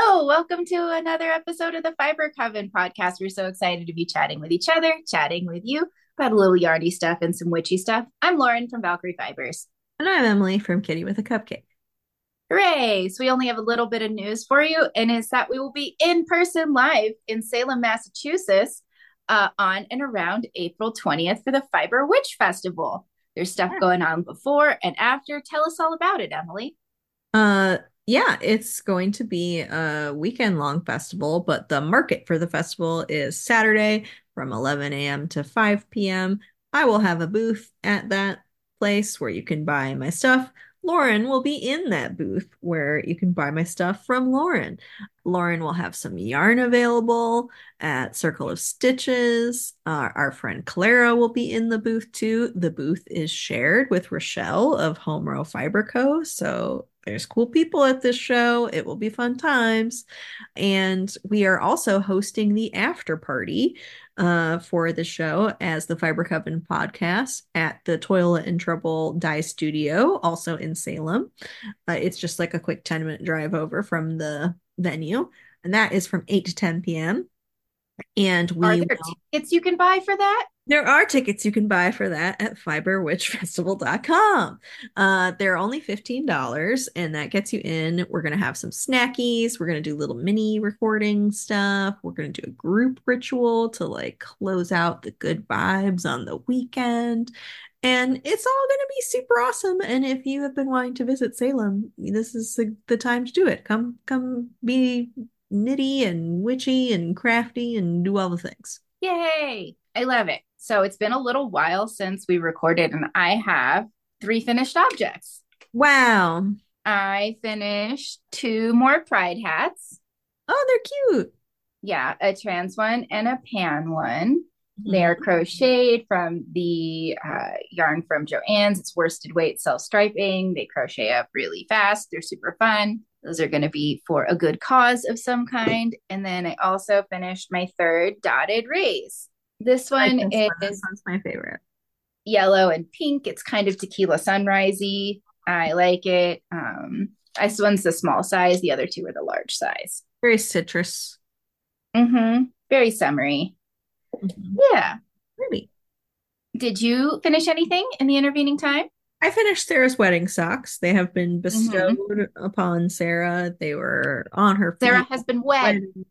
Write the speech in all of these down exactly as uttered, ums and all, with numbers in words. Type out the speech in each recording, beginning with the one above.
Hello, welcome to another episode of the Fiber Coven podcast. We're so excited to be chatting with each other, chatting with you about a little yarny stuff and some witchy stuff. I'm Lauren from Valkyrie Fibers. And I'm Emily from Kitty with a Cupcake. Hooray! So we only have a little bit of news for you, and is that we will be in person live in Salem, Massachusetts uh, on and around April twentieth for the Fiber Witch Festival. There's stuff Yeah. going on before and after. Tell us all about it, Emily. Uh, yeah, it's going to be a weekend long festival, but the market for the festival is Saturday from eleven a m to five p m. I will have a booth at that place where you can buy my stuff. Lauren will be in that booth where you can buy my stuff from Lauren. Lauren will have some yarn available at Circle of Stitches. Uh, our friend Clara will be in the booth too. The booth is shared with Rochelle of Home Row Fiber Co. So there's cool people at this show. It will be fun times. And we are also hosting the after party uh, for the show as the Fiber Coven podcast at the Toilet and Trouble Dye Studio, also in Salem. Uh, it's just like a quick ten minute drive over from the venue. And that is from eight to ten p m. And Are we there will tickets you can buy for that? there are tickets you can buy for that at fiber witch festival dot com. Uh, they're only fifteen dollars and that gets you in. We're going to have some snackies. We're going to do little mini recording stuff. We're going to do a group ritual to like close out the good vibes on the weekend. And it's all going to be super awesome. And if you have been wanting to visit Salem, this is the, the time to do it. Come, come be nitty and witchy and crafty and do all the things. Yay! I love it. So it's been a little while since we recorded, and I have three finished objects. Wow. I finished two more pride hats. Oh, they're cute. Yeah, a trans one and a pan one. They are Mhm. crocheted from the uh, yarn from Joann's. It's worsted weight self striping. They crochet up really fast. They're super fun. Those are going to be for a good cause of some kind. And then I also finished my third dotted raise. This I like one this one. This is one's my favorite. yellow and pink. It's kind of tequila sunrisey. I like it. Um, this one's the small size. The other two are the large size. Very citrus. Mm-hmm. Very summery. Mhm. Yeah. Pretty. Did you finish anything in the intervening time? I finished Sarah's wedding socks. They have been Mm-hmm. bestowed upon Sarah. They were on her Sarah feet. has been wed. Wedding.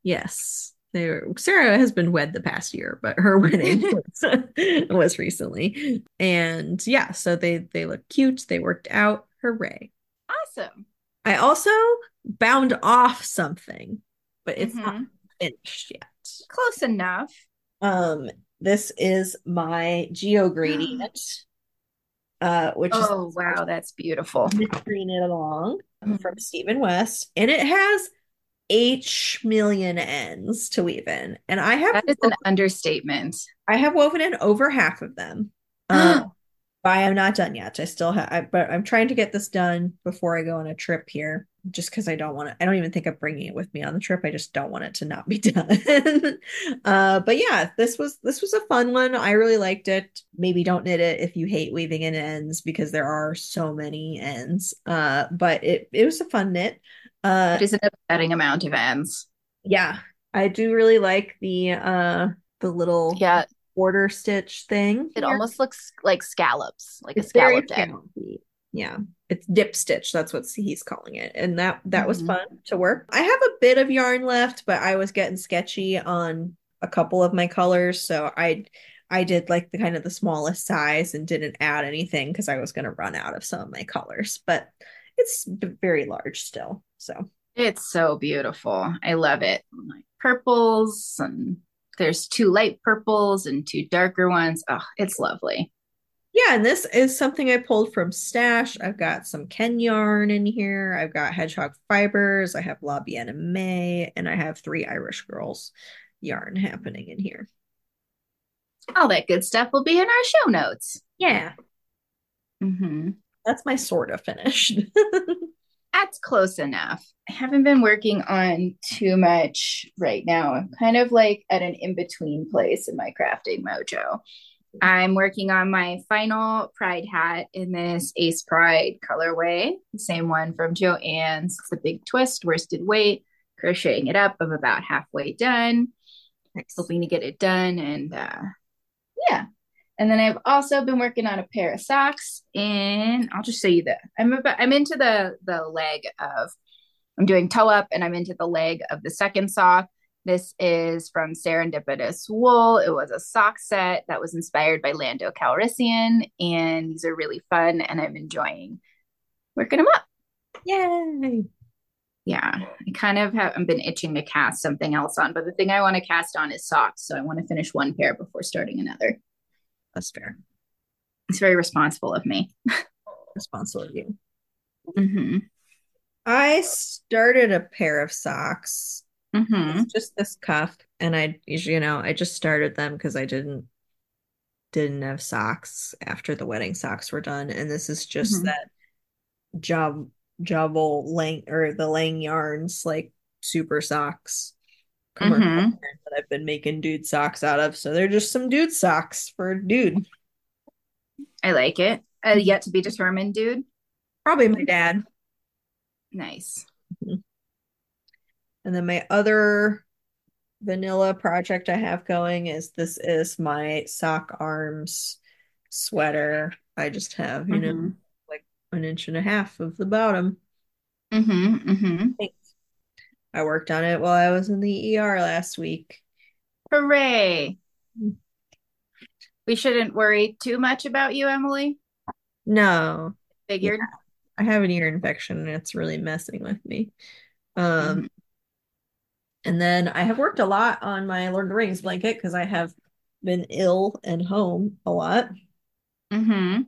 Yes. They were, Sarah has been wed the past year, but her wedding was, was recently. And yeah, so they they look cute. They worked out. Hooray. Awesome. I also bound off something, but it's not Mm-hmm. finished yet. Close enough. Um, this is my Geo Gradient, uh, which is Oh, wow, that's beautiful. mystery knit along from Mhm. Stephen West, and it has H million ends to weave in, and I have That is an understatement. I have woven in over half of them. Um, but I am not done yet. I still have, but I'm trying to get this done before I go on a trip here, just because I don't want to. I don't even think I'm bringing it with me on the trip. I just don't want it to not be done. uh, but yeah, this was this was a fun one. I really liked it. Maybe don't knit it if you hate weaving in ends because there are so many ends. Uh, but it it was a fun knit. Uh, It is an upsetting amount of ends. yeah, I do really like the uh the little Yeah, border stitch thing it here. almost looks like scallops, like a It's very scalloped egg. scallopy. Yeah. It's dip stitch. That's what he's calling it. And that that was Hmm. fun to work. I have a bit of yarn left, but I was getting sketchy on a couple of my colors, so I I did like the kind of the smallest size and didn't add anything because I was going to run out of some of my colors, but it's b- very large still. So It's so beautiful. I love it. Like purples, and there's two light purples and two darker ones. Oh, it's lovely. yeah, and this is something I pulled from Stash. I've got some Ken yarn in here. I've got Hedgehog fibers. I have La Bienne May, and I have three Irish Girls yarn happening in here. All that good stuff will be in our show notes. Yeah, Hmm. that's my sort of finished. That's close enough. I haven't been working on too much right now. I'm kind of like at an in between place in my crafting mojo. I'm working on my final Pride hat in this Ace Pride colorway, the same one from Joann's. It's a big twist, worsted weight. crocheting it up. I'm about halfway done, Nice. hoping to get it done. And uh, yeah. And then I've also been working on a pair of socks, and I'll just show you the. I'm about. I'm into the the leg of. I'm doing toe up, and I'm into the leg of the second sock. This is from Serendipitous Wool. It was a sock set that was inspired by Lando Calrissian, and these are really fun, and I'm enjoying working them up. Yay. Yeah, I kind of have. I've been itching to cast something else on, but the thing I want to cast on is socks, so I want to finish one pair before starting another. That's fair. It's very responsible of me. Responsible of you. Mm-hmm. I started a pair of socks. It's Mm-hmm. just this cuff, and I, you know, I just started them because I didn't didn't have socks after the wedding socks were done, and this is just Mm-hmm. that job Jobble lang or the Lang Yarns like super socks commercial Mm-hmm. that I've been making dude socks out of. So they're just some dude socks for a dude. I like it. Uh, yet to be determined, dude. Probably my dad. Nice. And then my other vanilla project I have going is this is my sock arms sweater. I just have, you know, Mm-hmm. like an inch and a half of the bottom. Mm-hmm. Mm-hmm. I worked on it while I was in the E R last week. Hooray. We shouldn't worry too much about you, Emily. No, yeah, Figured. I have an ear infection and it's really messing with me. Um, Mm-hmm. and then I have worked a lot on my Lord of the Rings blanket because I have been ill and home a lot. Mm-hmm.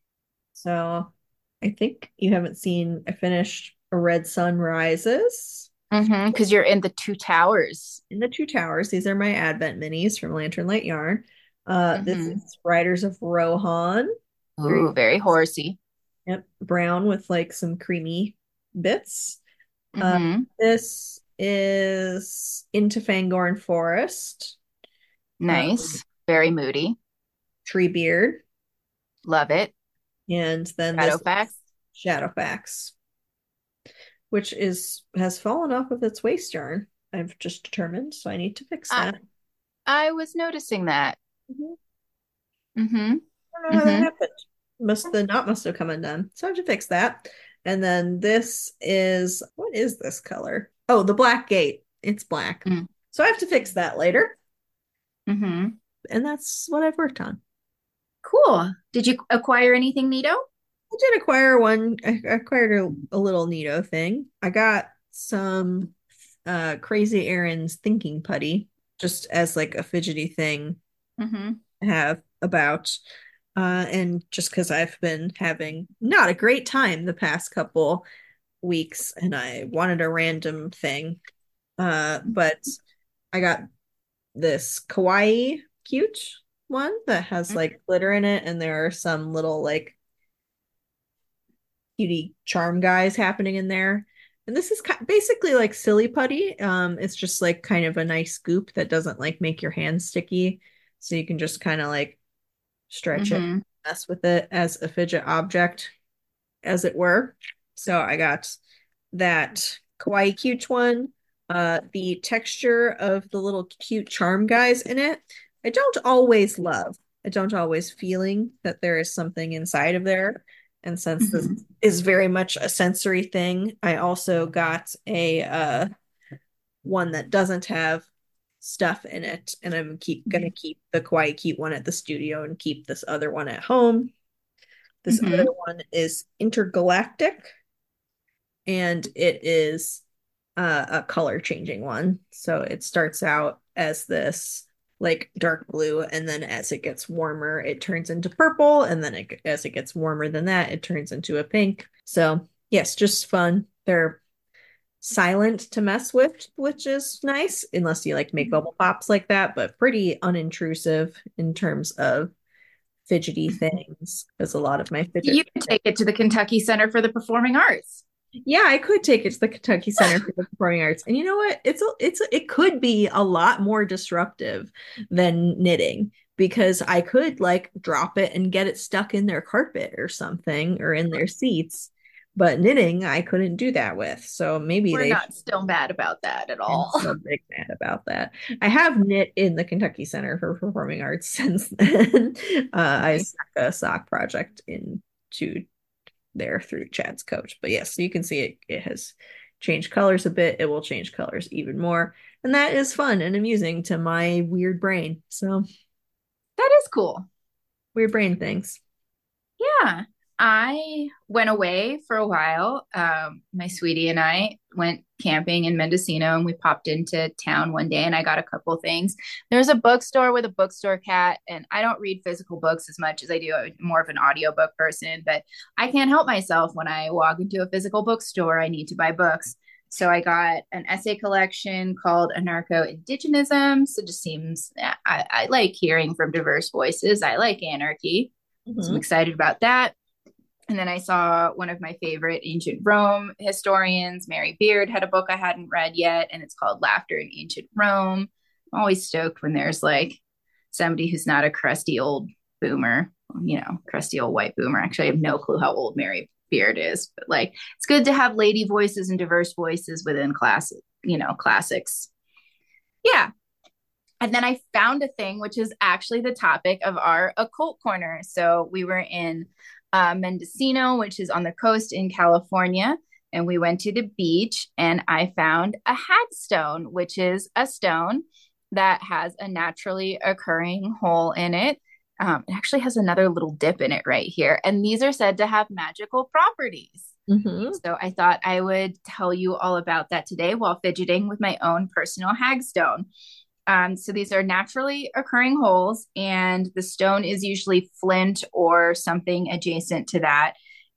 So I think you haven't seen, I finished A Red Sun Rises Mm-hmm. Because you're in the two towers. in the Two Towers. These are my Advent minis from Lantern Light Yarn. Uh, this Mm-hmm. is Riders of Rohan. Very, Ooh, very horsey. yep, brown with like some creamy bits. Uh, Mm-hmm. this is Into Fangorn Forest, uh, Nice. Very moody. Treebeard, Love it. and then this Shadowfax. is Shadowfax, which is has fallen off of its waist yarn. I've just determined, so I need to fix I that. I was noticing that. Mhm. Mm-hmm. I don't know how that Mm-hmm. happened. Must the knot must have come undone. So I have to fix that. And then this is what is this color? Oh, the Black Gate. It's black. So I have to fix that later. Mm-hmm. And that's what I've worked on. Cool. Did you acquire anything neato? I did acquire one. I acquired a, a little Neato thing. I got some uh Crazy Aaron's thinking putty just as like a fidgety thing Mm-hmm. I have about. Uh, and just because I've been having not a great time the past couple weeks and I wanted a random thing. Uh, but I got this kawaii cute one that has like glitter in it, and there are some little like cutie charm guys happening in there. And this is ki- basically like silly putty. Um, it's just like kind of a nice goop that doesn't like make your hands sticky. So you can just kind of like stretch it, Mm-hmm. mess with it as a fidget object, as it were. So I got that kawaii cute one. Uh, the texture of the little cute charm guys in it, I don't always love. I don't always feeling that there is something inside of there. And since this Mm-hmm. is very much a sensory thing, I also got a uh one that doesn't have stuff in it, and I'm keep gonna keep the kawaii cute one at the studio and keep this other one at home. This other Mm-hmm. one is intergalactic, and it is uh, a color changing one. So it starts out as this like dark blue, and then as it gets warmer, it turns into purple, and then it, as it gets warmer than that, it turns into a pink. So yes, just fun. They're silent to mess with, which is nice, unless you like make bubble pops like that, but pretty unintrusive in terms of fidgety things, because a lot of my fidget. You could take it to the Kentucky Center for the Performing Arts. Yeah, I could take it to the Kentucky Center for the Performing Arts. And you know what? It's a, it's a, it could be a lot more disruptive than knitting because I could like drop it and get it stuck in their carpet or something or in their seats. But knitting, I couldn't do that with. So maybe We're they not still mad about that at I'm all. so big mad about that. I have knit in the Kentucky Center for Performing Arts since then. Uh, I Nice. stuck a sock project into there through Chad's coach. But yes, you can see it, it has changed colors a bit. It will change colors even more. And that is fun and amusing to my weird brain. So, That is cool. weird brain things. Yeah. I went away for a while. Um, my sweetie and I went camping in Mendocino and we popped into town one day and I got a couple things. There's a bookstore with a bookstore cat, and I don't read physical books as much as I do. I'm more of an audiobook person, but I can't help myself when I walk into a physical bookstore. I need to buy books. So I got an essay collection called Anarcho Indigenism. So it just seems I, I like hearing from diverse voices. I like anarchy. So I'm Mhm. excited about that. And then I saw one of my favorite ancient Rome historians, Mary Beard, had a book I hadn't read yet, and it's called Laughter in Ancient Rome. I'm always stoked when there's like somebody who's not a crusty old boomer, you know, crusty old white boomer. Actually, I have no clue how old Mary Beard is, but like it's good to have lady voices and diverse voices within class, you know, classics. Yeah. And then I found a thing which is actually the topic of our occult corner. So we were in uh, Mendocino, which is on the coast in California, and we went to the beach, and I found a hagstone, which is a stone that has a naturally occurring hole in it. Um, it actually has another little dip in it right here, and these are said to have magical properties. Mhm. So I thought I would tell you all about that today while fidgeting with my own personal hagstone. Um, so these are naturally occurring holes, and the stone is usually flint or something adjacent to that.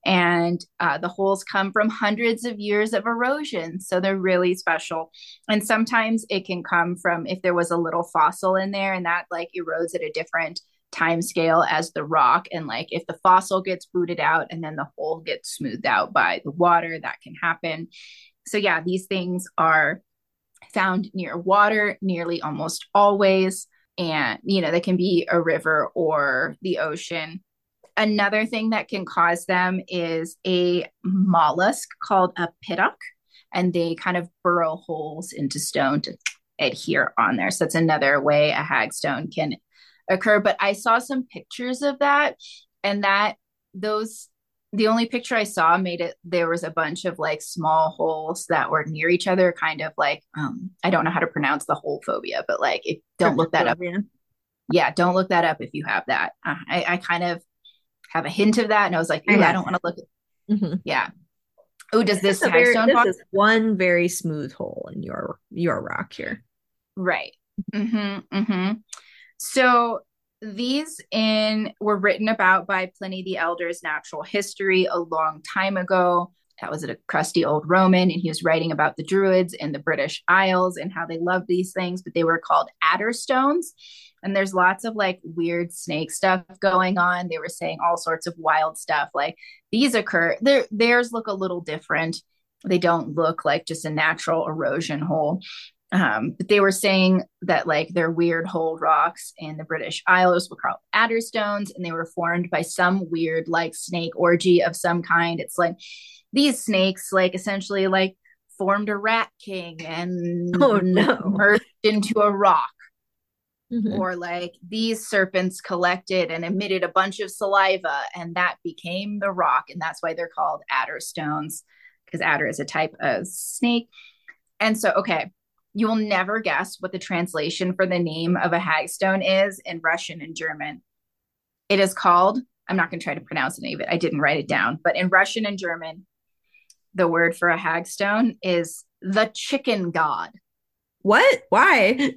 And uh, the holes come from hundreds of years of erosion. So they're really special. And sometimes it can come from if there was a little fossil in there and that like erodes at a different time scale as the rock. And like if the fossil gets rooted out and then the hole gets smoothed out by the water, that can happen. So, yeah, these things are found near water nearly almost always. And, you know, they can be a river or the ocean. Another thing that can cause them is a mollusk called a pittock, and they kind of burrow holes into stone to adhere on there. So that's another way a hagstone can occur. But I saw some pictures of that, and that those the only picture I saw made it there was a bunch of like small holes that were near each other, kind of like um I don't know how to pronounce the hole phobia, but like if, don't look that up. Cryptophobia. Yeah, don't look that up if you have that. Uh, I, I kind of have a hint of that, and I was like, I ooh, I have don't want to look. Mhm. Yeah. Oh, does This this is a very hagstone this fall? is one very smooth hole in your your rock here. Right. Mm-hmm. Mm-hmm. So these in were written about by Pliny the Elder's Natural History a long time ago. That was a crusty old Roman, and he was writing about the Druids in the British Isles and how they loved these things, but they were called adder stones. And there's lots of like weird snake stuff going on. They were saying all sorts of wild stuff. Like these occur, their theirs look a little different. They don't look like just a natural erosion hole. Um, but they were saying that like their weird hole rocks in the British Isles were called adder stones, and they were formed by some weird like snake orgy of some kind. It's like these snakes like essentially like formed a rat king Oh and no. merged into a rock. Mhm. Or like these serpents collected and emitted a bunch of saliva, and that became the rock, and that's why they're called adder stones, because adder is a type of snake. And so, okay, you will never guess what the translation for the name of a hagstone is in Russian and German. It is called, I'm not going to try to pronounce any of it. I didn't write it down, but in Russian and German, the word for a hagstone is the chicken god, What? Why?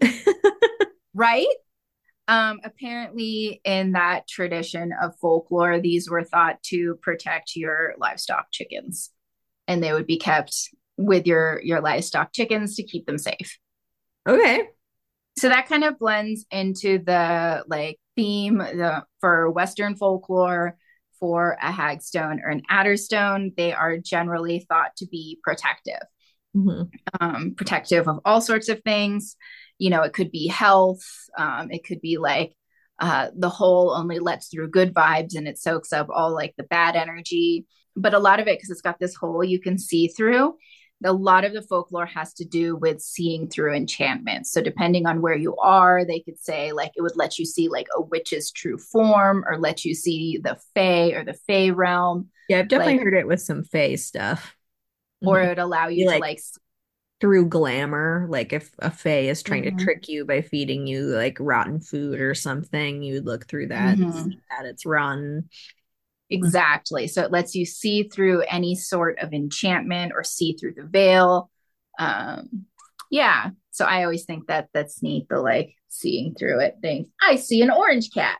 right? Um, apparently, in that tradition of folklore, these were thought to protect your livestock chickens, and they would be kept with your your livestock chickens to keep them safe. Okay. So that kind of blends into the like theme the, for Western folklore. For a hagstone or an adderstone, they are generally thought to be protective, Mhm. um, protective of all sorts of things. You know, it could be health. Um, it could be like uh, the hole only lets through good vibes and it soaks up all like the bad energy. but a lot of it, because it's got this hole you can see through, a lot of the folklore has to do with seeing through enchantments. So depending on where you are, they could say like it would let you see like a witch's true form, or let you see the fae or the fae realm, Yeah, I've definitely like, heard it with some Fae stuff. or Mhm. it would allow Be you to like like, through glamour, like if a Fae is trying to mm-hmm, trick you by feeding you like rotten food or something, you would look through that and mm-hmm, see that it's rotten. exactly. So it lets you see through any sort of enchantment or see through the veil. Um, yeah. So I always think that that's neat, the like seeing through it thing. I see an orange cat.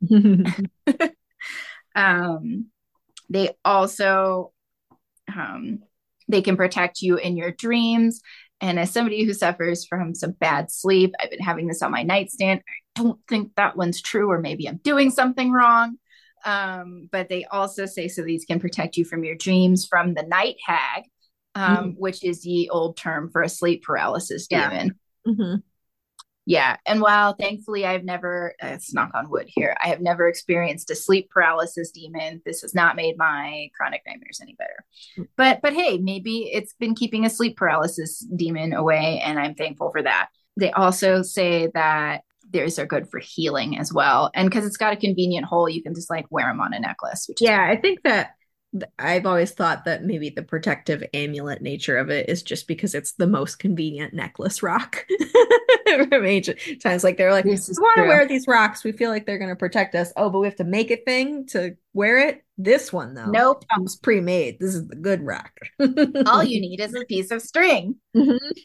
Um, they also um, they can protect you in your dreams. And as somebody who suffers from some bad sleep, I've been having this on my nightstand. I don't think that one's true, or maybe I'm doing something wrong. Um, but they also say so these can protect you from your dreams from the night hag, um, Mm, which is the old term for a sleep paralysis yeah. demon. Hmm. Yeah. And while thankfully I've never, uh, it's knock on wood here, I have never experienced a sleep paralysis demon. This has not made my chronic nightmares any better. But, but hey, maybe it's been keeping a sleep paralysis demon away, and I'm thankful for that. They also say that theirs are good for healing as well. And because it's got a convenient hole, you can just like wear them on a necklace, which is Yeah, I think that th- I've always thought that maybe the protective amulet nature of it is just because it's the most convenient necklace rock from ancient times. Like they're like, we this is want to true. wear these rocks. We feel like they're going to protect us. Oh, but we have to make a thing to wear it. This one, though, Nope. comes pre-made. This is the good rock. All you need is a piece of string. Mhm.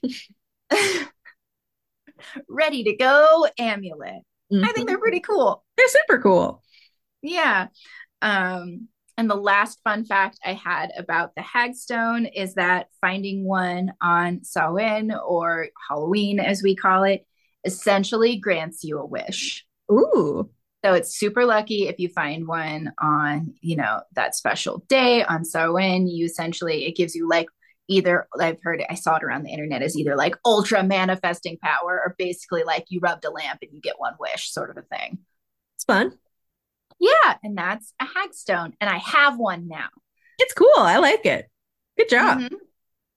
Ready to go amulet. I think they're Mhm. pretty cool. They're super cool. Yeah. Um, and the last fun fact I had about the Hagstone is that finding one on Samhain, or Halloween as we call it, essentially grants you a wish. Ooh. So it's super lucky if you find one on, you know, that special day on Samhain. You essentially, it gives you like either, I've heard it, I saw it around the internet as either like ultra manifesting power, or basically like you rubbed a lamp and you get one wish sort of a thing. It's fun. Yeah, and that's a Hagstone, and I have one now. It's cool. I like it. Good job. Mm-hmm.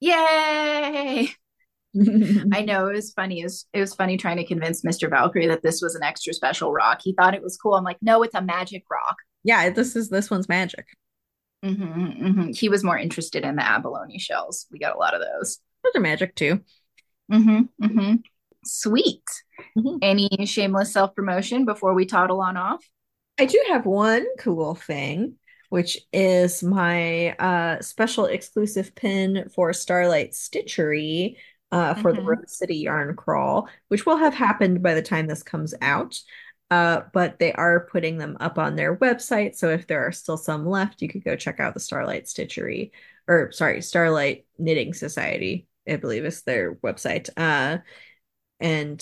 Yay! I know it was funny. It was, it was funny trying to convince mister Valkyrie that this was an extra special rock. He thought it was cool. I'm like, no, it's a magic rock. Yeah, this is this one's magic. Mm-hmm, mm-hmm. He was more interested in the abalone shells. We got a lot of those. Those are magic too. Mm-hmm, mm-hmm. Sweet. Mhm. Any shameless self promotion before we toddle on off? I do have one cool thing, which is my uh, special exclusive pin for Starlight Stitchery uh, for the Mm-hmm. Rose City Yarn Crawl, which will have happened by the time this comes out. Uh, but they are putting them up on their website. So if there are still some left, you could go check out the Starlight Stitchery, or sorry, Starlight Knitting Society, I believe is their website. Uh, and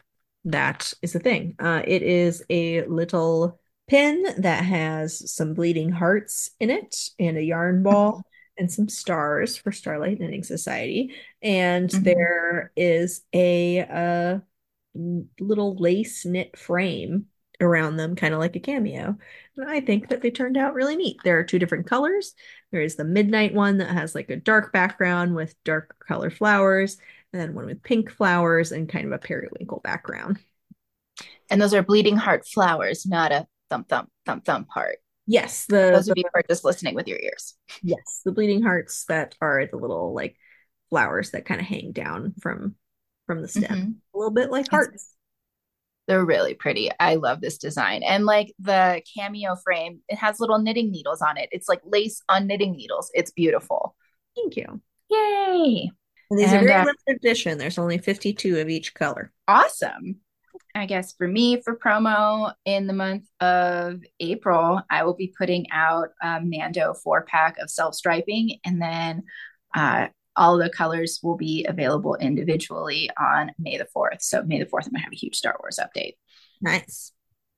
that is the thing. Uh, it is a little pin that has some bleeding hearts in it and a yarn ball and some stars for Starlight Knitting Society. And Mm-hmm. there is a uh, little lace knit frame around them, kind of like a cameo. And I think that they turned out really neat. There are two different colors. There is the midnight one that has like a dark background with dark color flowers, and then one with pink flowers and kind of a periwinkle background. And those are bleeding heart flowers, not a thump, thump, thump, thump heart. Yes, the Those the of you who are just listening with your ears. yes, the bleeding hearts that are the little like flowers that kind of hang down from from the stem. Mm-hmm. A little bit like It's hearts. They're really pretty. I love this design. And like the cameo frame, it has little knitting needles on it. It's like lace on knitting needles. It's beautiful. Thank you. Yay. And these are And very uh, limited edition. There's only fifty-two of each color. awesome. I guess for me, for promo in the month of April, I will be putting out a Mando four pack of self striping. And then uh, all the colors will be available individually on May the fourth. So, May the fourth, I'm going to have a huge Star Wars update. Nice.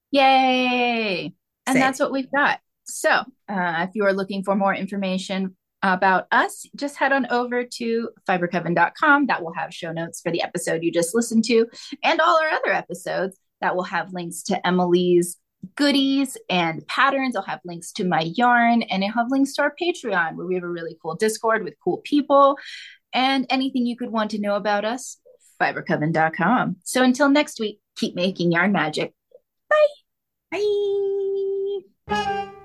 Yay! And Same. that's what we've got. So, uh, if you are looking for more information about us, just head on over to fiber coven dot com. That will have show notes for the episode you just listened to and all our other episodes. That will have links to Emily's goodies and patterns. I'll have links to my yarn, and I'll have links to our Patreon, where we have a really cool Discord with cool people, and anything you could want to know about us, fiber coven dot com. So until next week, keep making yarn magic. Bye. Bye.